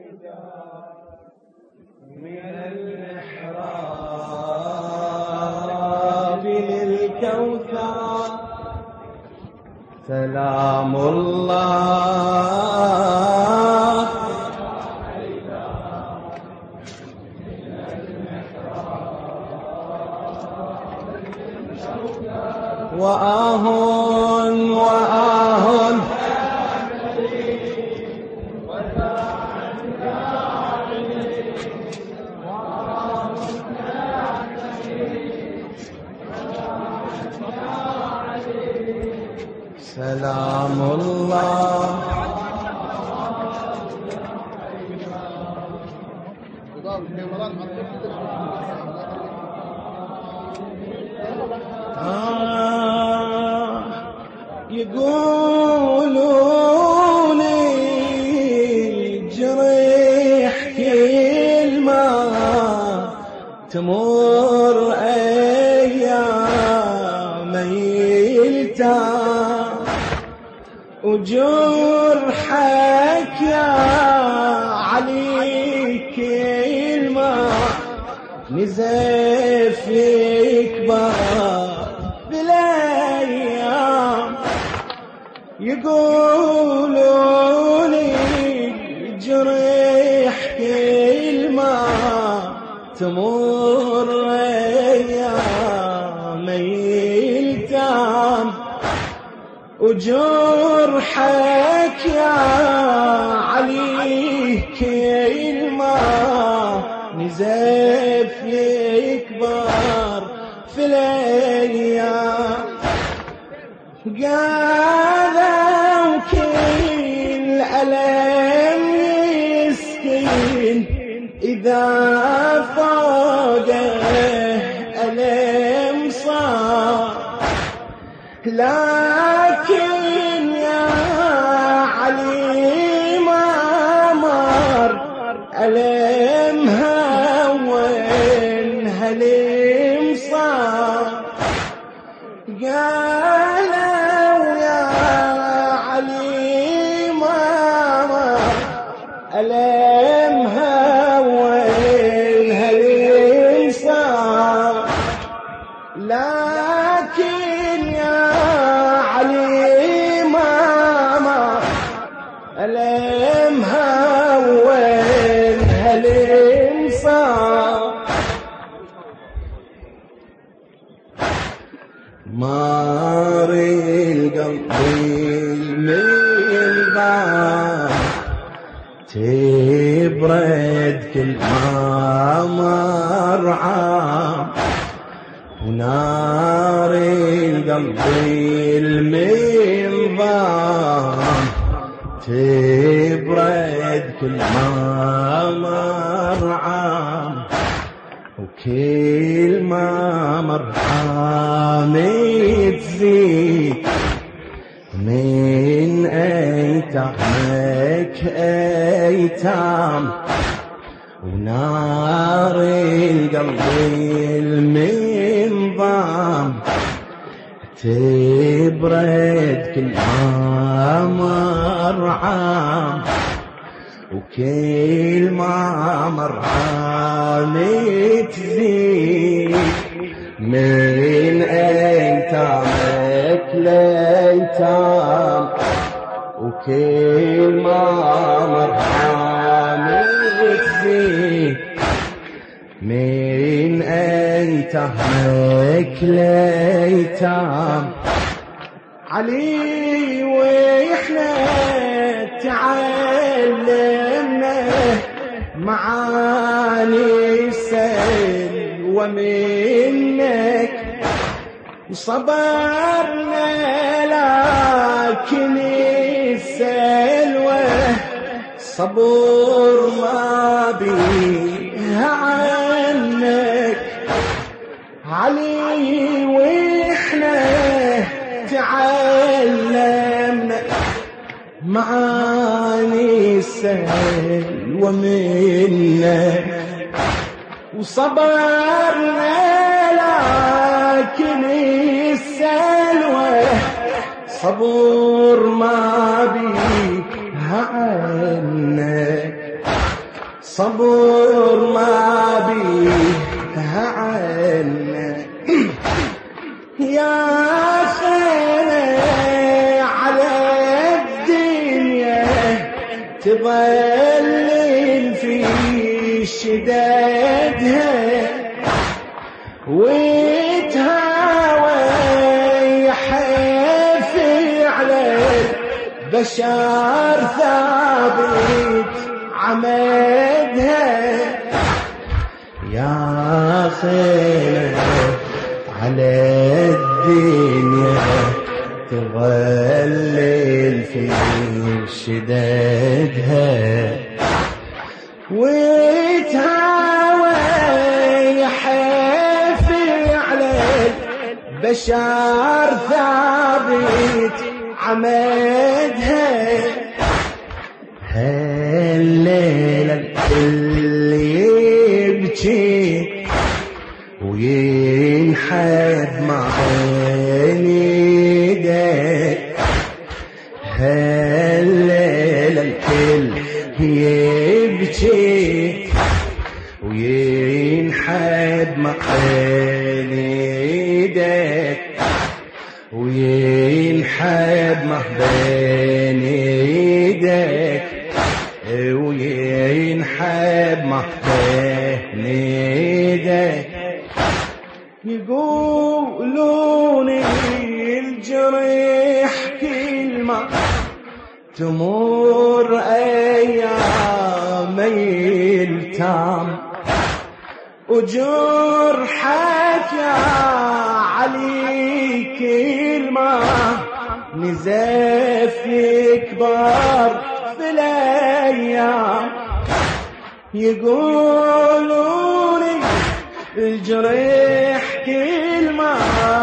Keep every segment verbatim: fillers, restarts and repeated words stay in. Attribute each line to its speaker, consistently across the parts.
Speaker 1: من المحراب للكوثر سلام الله وآه وآه سلام الله آه يقولون جريح كل ما تمر أيام يلتام وجرحك يا علي كل ما نزف يكبر بالايام يقولون جريح كل ما تمر ايام يلتام وجرحك يا علي كل ما نزف يكبر في الايام قالوا كل ألم يسكن إذا فوقه ألم صار لكن يا علي ما مر ألم هون هلم صار قالوا يا علي ما مر ألم هون هلم صار لكن يا علي ما مر ألم هون هلم صار مار القلب الملغى تبرد كل ما مر عام ونار القلب المنظام تبرد كل ما مر عام وكل ما مر عام تزيد من ايتامك ايتام ونار القلب المنظام تبرد كل ما مر عام وكل ما مر عام تزيد من ايتامك لايتام وكل ما مر عام تزيد من ايتامك لايتام علي واحنا تعلمنا معاني السلوى منك وصبرنا لكن السلوى صبر ما بيها عنك علي واحنا تعلمنا معاني السلوى منك وصبرنا لكن السلوى صبر ما بيها عنك وصبر ما بيها عنا يا خينا على الدنيا تظلل في شدادها وتهاوى يحفي على البشر ثابت عمدها يا خينا على الدنيا تظلل في شدادها وتهاوى يحفي على البشر ثابت عمدها هالليلة الكل يبكي وينحب مع ايدك هالليلة الكل يبكي وينحب مع ايدك وينحب مع بين ايدك وينحب مع بين ايدك يقولون الجريح كلمة تمر أيام يلتام وجرحك يا علي كلمة نزف يكبر في الأيام يقولون الجريح كلمة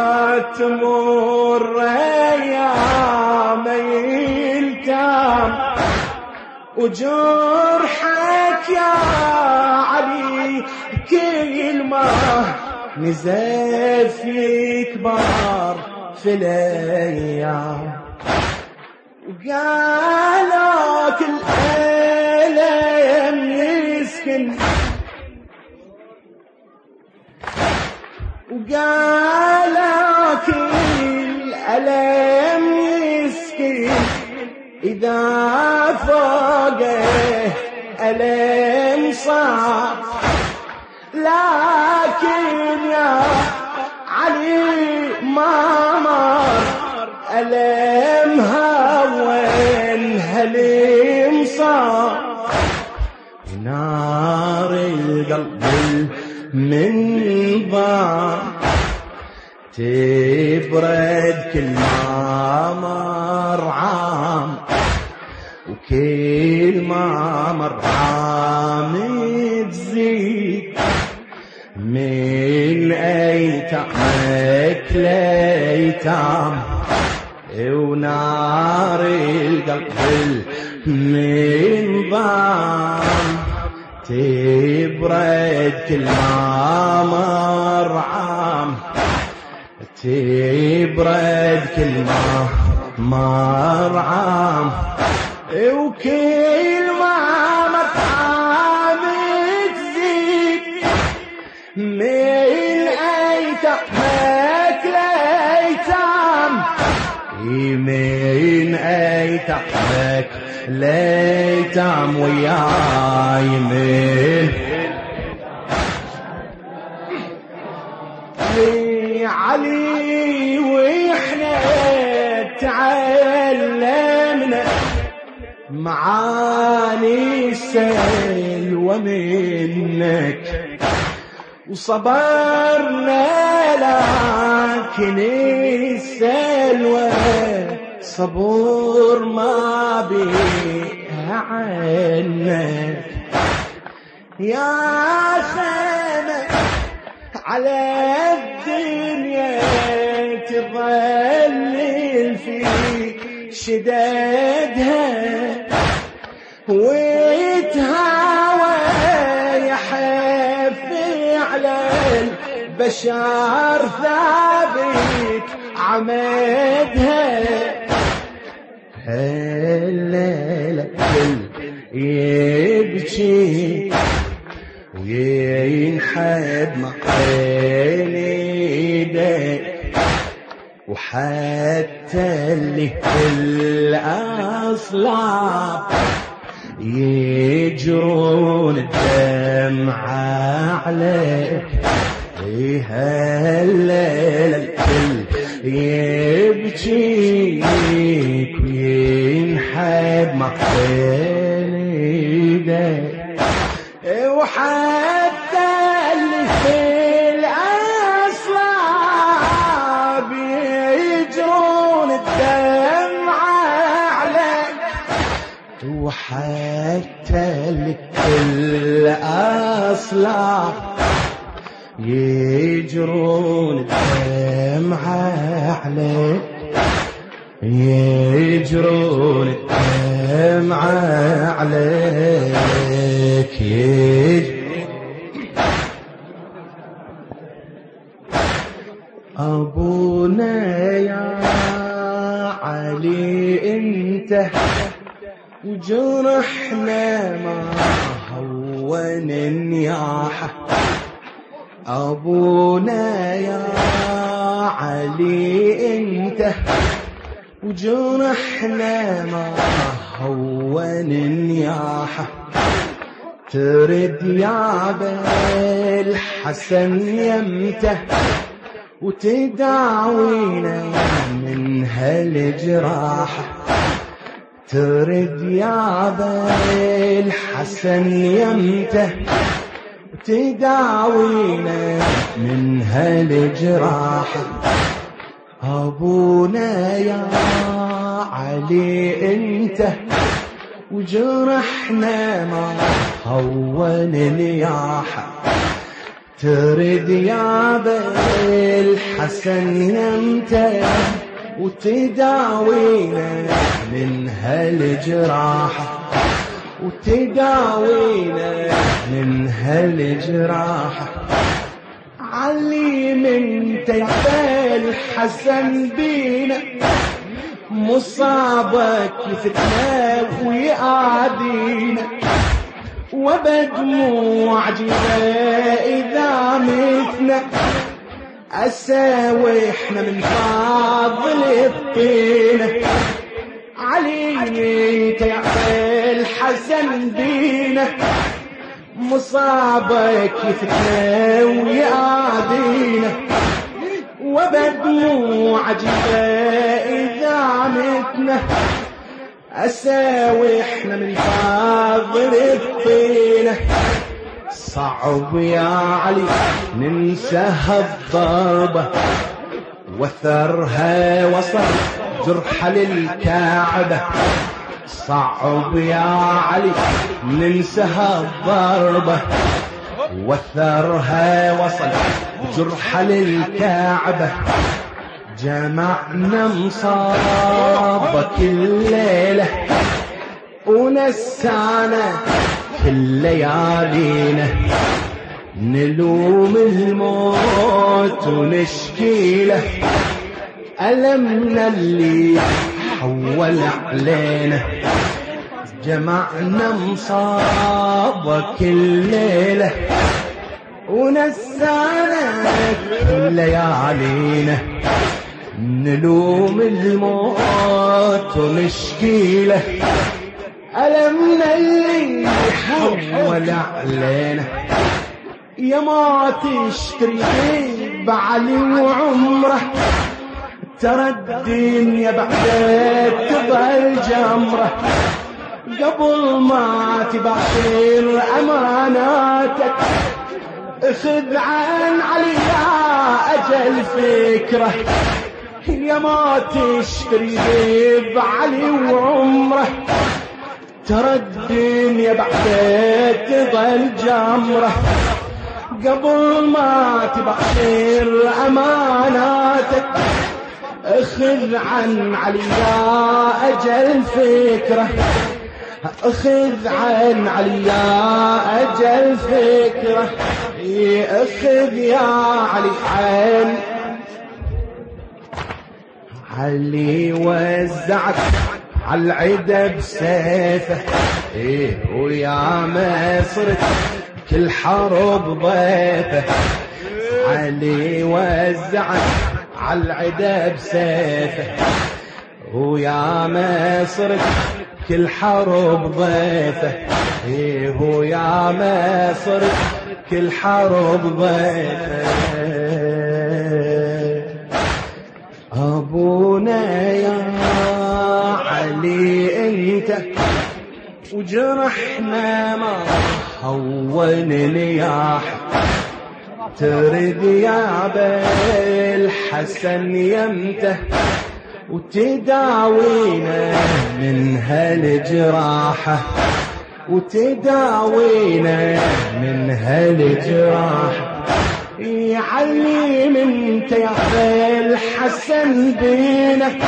Speaker 1: تمر أيام يلتام وجرحك يا علي كلمة نزف يكبر في الأيام وقالك الألم يسكن وقالك الألم يسكن إذا فوقه ألم صعب لكن يا علي ما مر ألم هون هلم صعب نار القلب من ضاع تبرد كل ما مر عام وكل ما مر عام تزيد من أيتامك لأيتام ونار القلب من ضام تبرد كل ما مر عام تبرد كل ما مر عام وكل ما مر عام تزيد من أيتامك لأيتام من أيتامك لأيتام وياي من علي وإحنا تعلمنا معاني السلوى منك وصبرنا لكن السلوى صبور ما بيها عنك يا خيمة على الدنيا تظلل في شدادها ويتهاوى يحفي على البشر ثابت عمدها هالليلة الكل يبكي وينحب مع ايدك وينحب مقين ايدك وحتى اللي في الأصلاب يجرون الدمعة عليك. هالليلة الكل يبكيك وينحب مقين ايدك وحتى اللي في الأصلاب يجرون الدمعة عليك. وحتى اللي في الأصلاب يجرون الدمعة عليك. يجرون الدمعة عليك. أبونا يا علي انت وجرحنا ما هون النياحة. أبونا يا علي انت وجرحنا ما هون النياحة. ترد يا بالحسن يمته وتداوينا من هالجراحة. ترد يا بالحسن يمته وتداوينا من هالجراحة. أبونا يا علي انت وجرحنا ما هون نياحة. ترد يا بالحسن يمته وتداوينا من هالجراحة. وتداوينا من هالجراحة. علم انت يا بالحسن بينا مصابك يفتنا ويعادينا. وبدموع جبا إذا متنا أساوحنا من فاضل الطينة. علي انت يا بالحسن بينا مصابك يفتنا ويعادينا. وبدموع جبا إذا متنا أساوحنا من فاضل الطينة. صعب يا علي ننسى الضربة وثرها وصل جرح للكعبة. صعب يا علي ننسى الضربة وثرها وصل جرح للكعبة. جمعنا مصابك الليلة ونسانا كل ليالينا. نلوم الموت ونشكيله ألمنا اللي حول علينا. جمعنا مصابك الليلة ونسانا كل ليالينا. نلوم الموت ونشكيله ألمنا اللي حول علينا. يا ما تشتري بيب علي وعمره ترى الدنيا بعدك تظل جمره. قبل ما تباشر أماناتك اخذ عن علي يا أجل فكره. يا ما تشتري بيب علي وعمره ترى الدنيا بعدك تظل جمره. قبل ما تباشر أماناتك اخذ عن علي يا أجل فكره. اخذ عن علي يا أجل فكره. اخذ يا علي عن علي وزعت عالعدا بسيفه. ايه ويا ما صرت كل حرب ضيفه. علي وزعت عالعدا بسيفه ويا ما صرت كل حرب ضيفه. ايه ويا ما صرت كل حرب ضيفه. ابونا يا علي انت وجرحنا ما هون نياح. ترد يا بالحسن يمته وتداوينا من هالجراحة. وتداوينا من هالجراحة. يعلم انت يا بالحسن بينك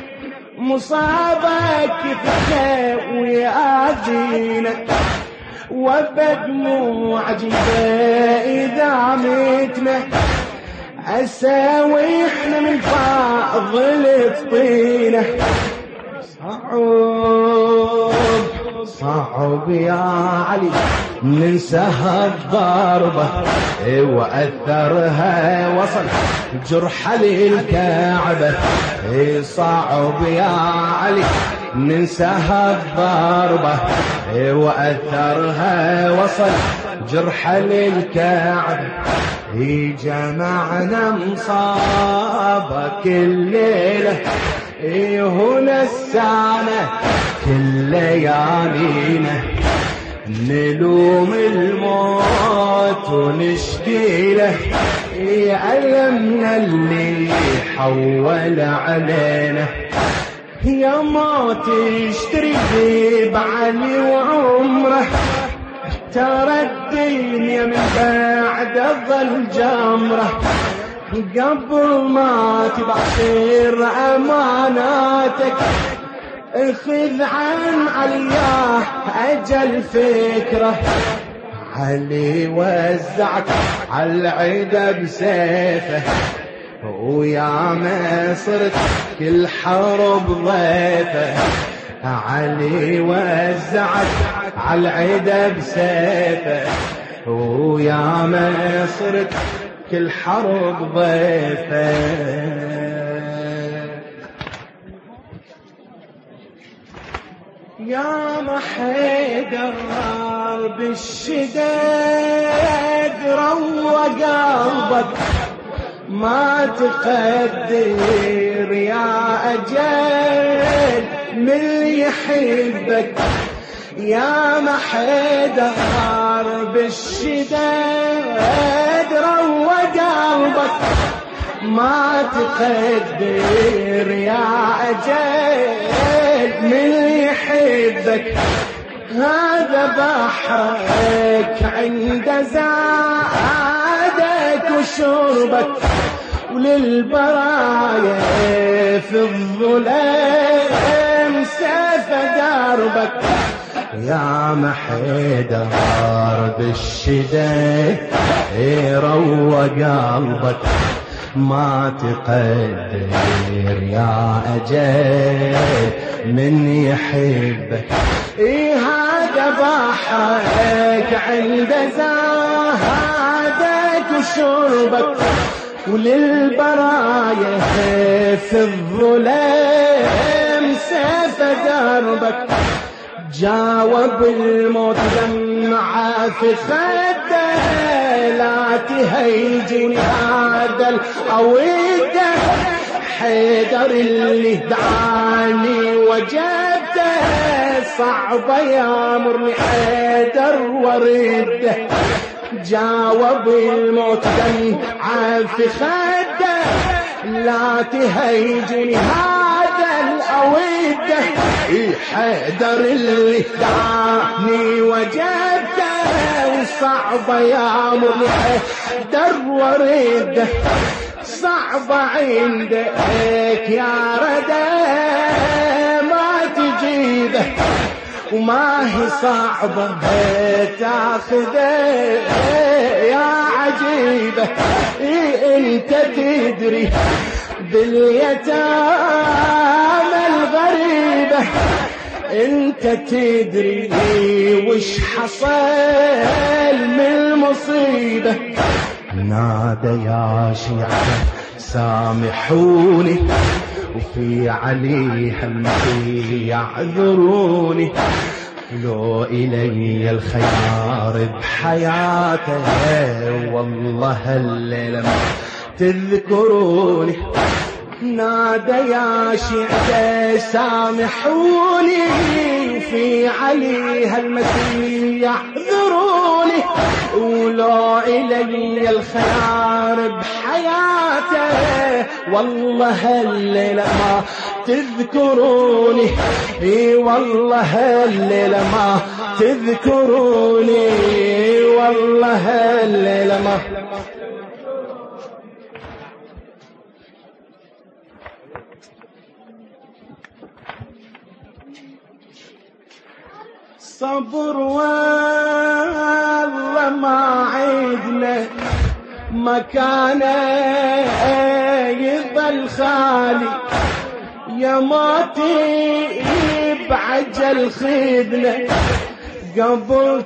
Speaker 1: مصابك فيك ويأذينك. وبدموع جيبه إذا متنا أساوي احنا من فاضل طينه. صعب صعب يا علي ننساها الضربة وأثرها وصل جرح للكعبة. صعب يا علي ننساها الضربة وأثرها وصل جرح للكعبة. جمعنا مصابة كل ليلة هنا السنة كل ليالينا. نلوم الموت ونشكي له ألمنا اللي حول علينا. يا ما تشتري بعلي وعمره ترى الدنيا من بعد ظل جمره. قبل ما تبعثر أماناتك اخذ عن علياه أجل فكرة. علي وزعك عالعدا بسيفه ويا ما صرت كل حرب ضيفه. علي وزعك عالعدا بسيفه ويا ما صرت كل حرب ضيفه. يا محيدر بالشداد روى قلبك ما تقدر يا أجل من يحبك. يا محيدر بالشداد روى قلبك ما تقدر يا أجل من يحبك. هذا بحرك عند زادك وشربك وللبرايا في الظلام سيف دربك. يا محيدر بالشدة روى قلبك ما تقدر يا أجل من يحبك. إيه هذا بحرك عند زادك وشربك وللبرايا في الظلام سيف دربك. جاوب الموت دمعة في خده لا تهيجني هذا الأويده. حيدر اللي دعاني وجبته صعبة يامرني حيدر ورده. جاوب الموت دمعة في خده لا تهيجني هذا الأويده. حيدر اللي دعاني وجبته وصعبة يامرني حيدر ورده. صعبة عندك يا ردى ما تجيبه وما هي صعبة تاخذه يا عجيبة. إيه انت تدري باليتامى الغريبة انت تدري وش حصل من المصيبة. نادى يا شيعة سامحوني وفي عليها المحي يعذروني، لو إلي الخيار بحياته والله هالليلة ما تذكروني. نادى يا شيعة سامحوني في عليها المسيح يعذروني، ولو إلي الخيار بحياته والله هالليلة ما تذكروني. اي والله هالليلة ما تذكروني، والله هالليلة ما. صبر والله ما عدنا مكانه يظل خالي، يا موتي بعجل خذنا قبل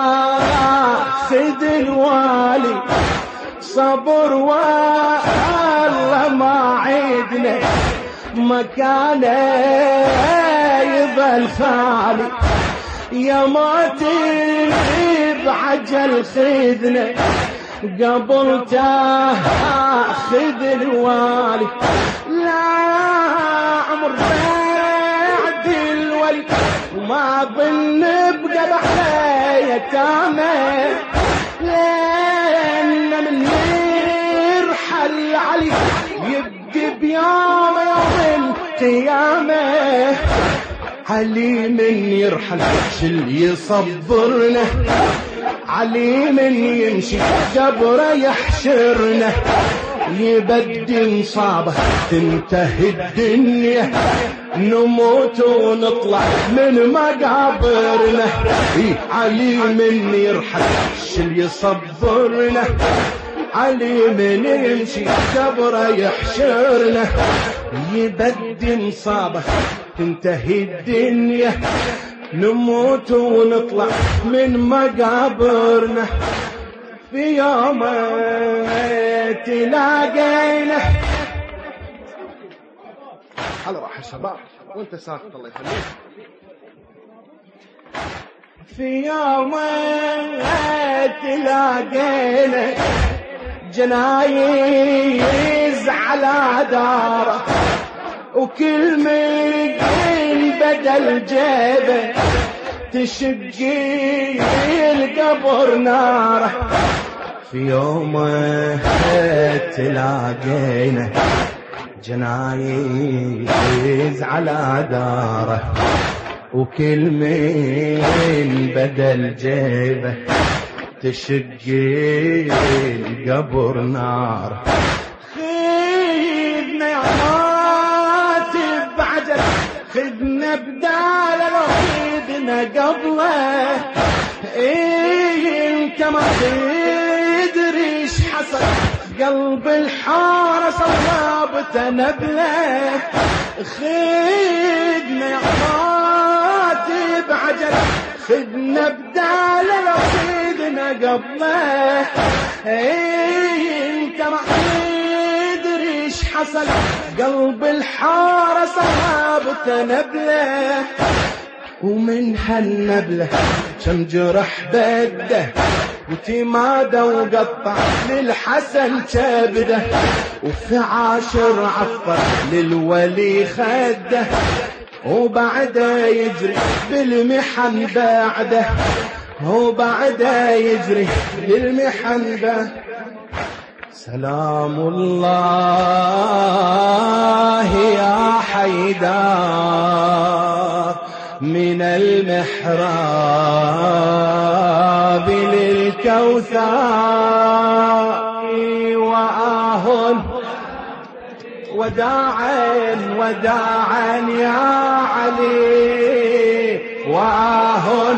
Speaker 1: تاخذ الوالي. صبر والله ما عدنا مكانه يظل خالي، يا موتي بعجل خذنا قبل تاخذ الوالي. لا عمر بعد الولي وما ظن بقى بحنا يتامى، لأن من يرحل علي يبدي بيوم يوم القيامة. علي من يرحل شل يصبرنا، علي من يمشي جبره يحشرنا، يبدي مصابه تنتهي الدنيا نموت ونطلع من مقابرنا. علي من يرحل شل يصبرنا، علي من يمشي جبره يحشرنا، يبدي مصابه تنتهي الدنيا نموت ونطلع من مقابرنا. في يوم تلاقينا على راح الشباب وانت ساكت الله يخليك. في يوم تلاقينا جنايز على داره، وكل من بدل جيبه تشقي القبر ناره. في يوم تلاقينا جنايز على داره، وكل من بدل جيبه تشقي القبر ناره. خذنا يا ماتي بعجل خذنا بدال لو خذنا قبله، إيه انت ما تدري ايش حصل قلب الحارة صوابته نبله. خذنا يا ماتي بعجل خذنا بدال لو خذنا قبله، إيه انت ما تدري ايش حصل قلب الحارة صابته نبله. ومن هالنبله كم جرح بده وتماده وقطع للحسن كبده، وفي عاشر عفر للولي خده، وبعده يجري بالمحن بعده، وبعده يجري بالمحن بعده. سلام الله يا حيدار من المحراب للكوثر، وآه وداعا وداعا يا علي، وآه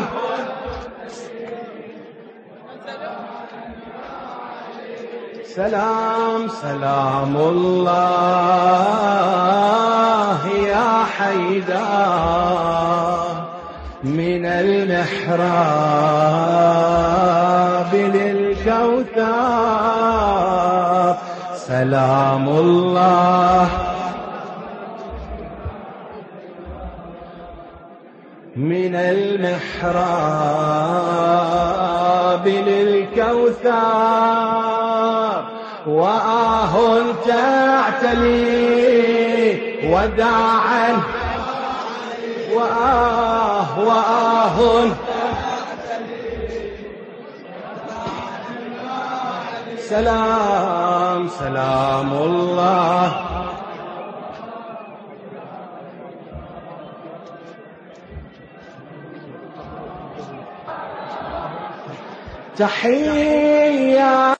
Speaker 1: سلام سلام الله يا حيدار. من المحراب للكوثر سلام الله من المحراب للكوثر وآه تعتلي وداعا وآه وآه سلام سلام الله تحية